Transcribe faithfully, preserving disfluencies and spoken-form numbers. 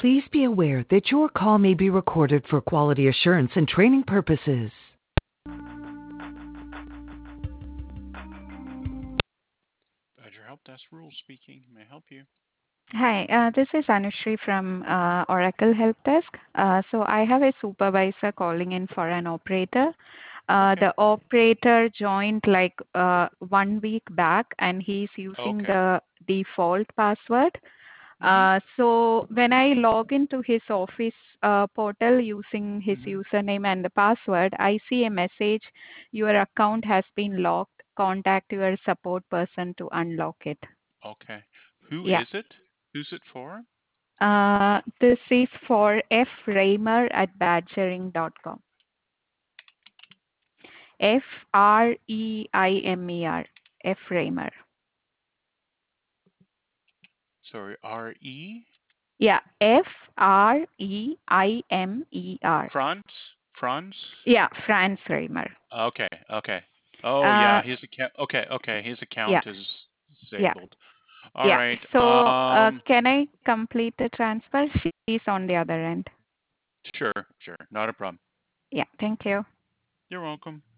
Please be aware that your call may be recorded for quality assurance and training purposes. Badger Help Desk Rules speaking. May I help you? Hi, uh, this is Anushri from uh, Oracle Help Desk. Uh, so I have a supervisor calling in for an operator. Uh, Okay. the operator joined like uh, one week back and he's using Okay. the default password. Mm-hmm. Uh, so when I log into his office uh, portal using his Mm-hmm. username and the password, I see a message, your account has been locked. Contact your support person to unlock it. Okay. Who Yeah. is it? Who's it for? Uh, this is for F Raymer at badgering dot com. F R E I M E R. F Raymer. Sorry, R E? Yeah, F R E I M E R. Franz? Franz? Yeah, Franz Raymer. Okay. Okay. Oh Uh, yeah, his account. Okay. Okay, his yeah, account is yeah, disabled. All yeah. right. So, uh, Um. can I complete the transfer? She's on the other end. Sure. Sure. Not a problem. Yeah, thank you. You're welcome.